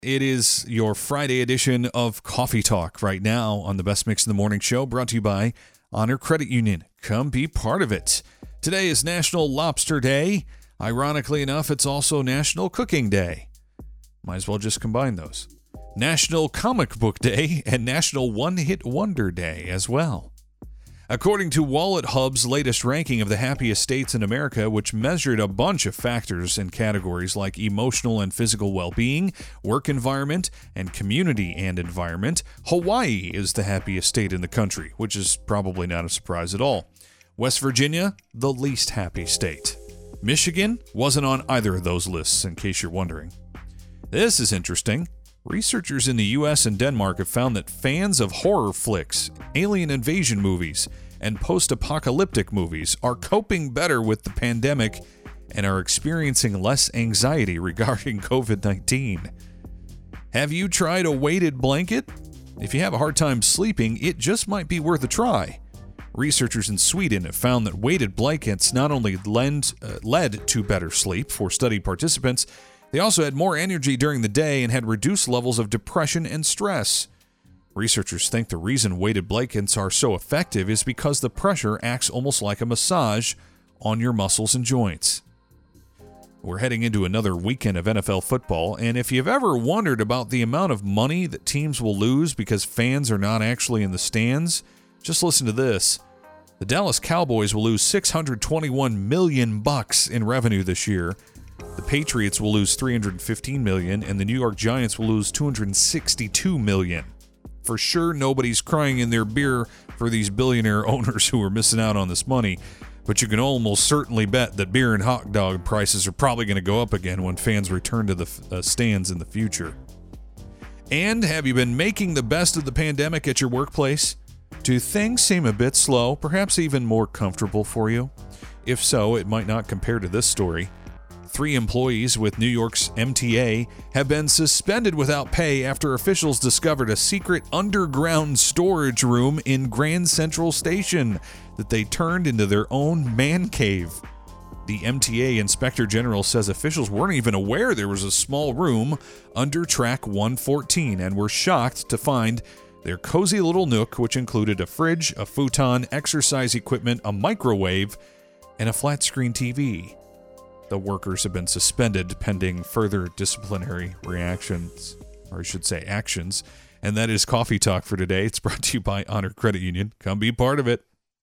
It is your Friday edition of Coffee Talk right now on the Best Mix in the Morning show, brought to you by Honor Credit Union. Come be part of it. Today is National Lobster Day. Ironically enough, it's also National Cooking Day. Might as well just combine those. National Comic Book Day and National One Hit Wonder Day as well. According to Wallet Hub's latest ranking of the happiest states in America, which measured a bunch of factors and categories like emotional and physical well-being, work environment, and community and environment, Hawaii is the happiest state in the country, which is probably not a surprise at all. West Virginia, the least happy state. Michigan wasn't on either of those lists, in case you're wondering. This is interesting. Researchers in the U.S. and Denmark have found that fans of horror flicks, alien invasion movies, and post-apocalyptic movies are coping better with the pandemic and are experiencing less anxiety regarding COVID-19. Have you tried a weighted blanket? If you have a hard time sleeping, it just might be worth a try. Researchers in Sweden have found that weighted blankets not only led to better sleep for study participants, they also had more energy during the day and had reduced levels of depression and stress. Researchers think the reason weighted blankets are so effective is because the pressure acts almost like a massage on your muscles and joints. We're heading into another weekend of NFL football, and if you've ever wondered about the amount of money that teams will lose because fans are not actually in the stands, just listen to this. The Dallas Cowboys will lose $621 million in revenue this year. The Patriots will lose $315 million, and the New York Giants will lose $262 million. For sure, nobody's crying in their beer for these billionaire owners who are missing out on this money, but you can almost certainly bet that beer and hot dog prices are probably going to go up again when fans return to the stands in the future. And have you been making the best of the pandemic at your workplace? Do things seem a bit slow, perhaps even more comfortable for you? If so, it might not compare to this story. 3 employees with New York's MTA have been suspended without pay after officials discovered a secret underground storage room in Grand Central Station that they turned into their own man cave. The MTA Inspector General says officials weren't even aware there was a small room under track 114 and were shocked to find their cozy little nook, which included a fridge, a futon, exercise equipment, a microwave, and a flat-screen TV. The workers have been suspended pending further disciplinary actions. And that is Coffee Talk for today. It's brought to you by Honor Credit Union. Come be part of it.